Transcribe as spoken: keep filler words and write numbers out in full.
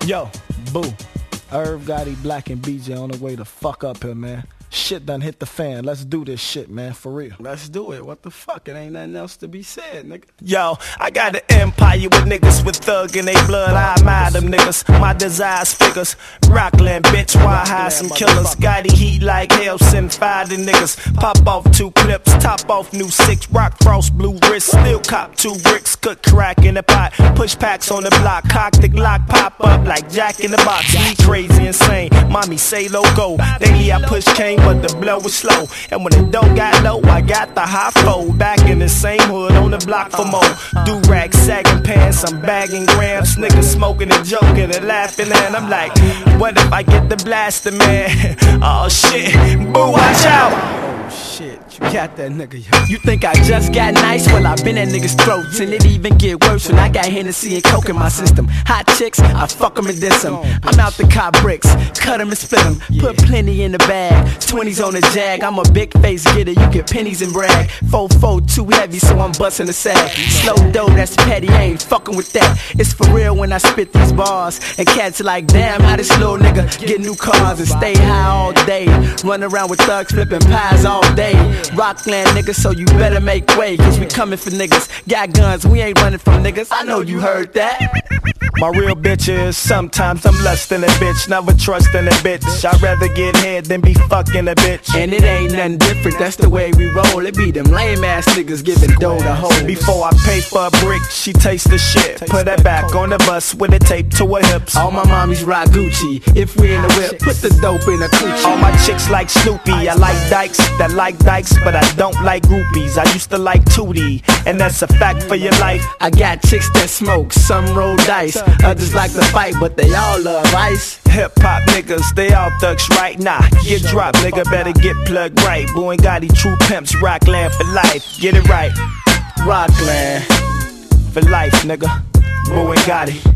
Yo, boo. Irv Gotti, Black and B J on the way to fuck up here, man. Shit done hit the fan. Let's do this shit, man, for real. Let's do it. What the fuck? It ain't nothing else to be said, nigga. Yo, I got an empire with niggas with thug in they blood. I admire them niggas. My desires figures. Rockland, bitch, why hide some killers? Gotti heat like hell, send fire to niggas. Pop off two clips, top off new six. Rock frost, blue wrist, still cop two bricks. Cook crack in the pot, push packs on the block. Cock the Glock, pop up like Jack in the Box. Me crazy, insane, mommy say logo. Daily I push cane, but the blow was slow. And when the dough got low, I got the high fold. Back in the same hood on the block for more. Do-rag, sagging pants, I'm bagging grams. Niggas smoking and joking and laughing. And I'm like, what if I get the blaster, man? Oh shit, boo, watch out. Shit, you got that nigga, yo. You think I just got nice? Well, I been at niggas' throats. And it even get worse when I got Hennessy and Coke in my system. Hot chicks, I fuck them and diss them. I'm out the cop bricks, cut them and split them. Put plenty in the bag, twenties on the jag. I'm a big face getter, you get pennies and brag. four four too heavy, so I'm busting the sack. Slow dough, that's petty, I ain't fucking with that. It's for real when I spit these bars. And cats are like, damn, how this little nigga get new cars and stay high all day. Run around with thugs flipping pies all day. Rockland niggas, so you better make way, cause we coming for niggas. Got guns, we ain't running from niggas. I know you heard that. My real bitch is sometimes I'm less than a bitch, never trusting a bitch. I'd rather get head than be fucking a bitch. And it ain't nothing different, that's the way we roll. It be them lame ass niggas giving dough to hold. Before I pay for a brick, she taste the shit. Put her back on the bus with a tape to her hips. All my mommies rock Gucci. If we in the whip, put the dope in a coochie. All my chicks like Snoopy. I like dykes that like dykes, but I don't like groupies. I used to like Tootie, and that's a fact for your life. I got chicks that smoke, some roll dice. Others like to fight, but they all love ice. Hip hop niggas, they all thugs right now. Nah, get dropped, nigga, better get plugged right. Boo and Gotti, true pimps, Rockland for life. Get it right. Rockland for life, nigga. Boo and Gotti.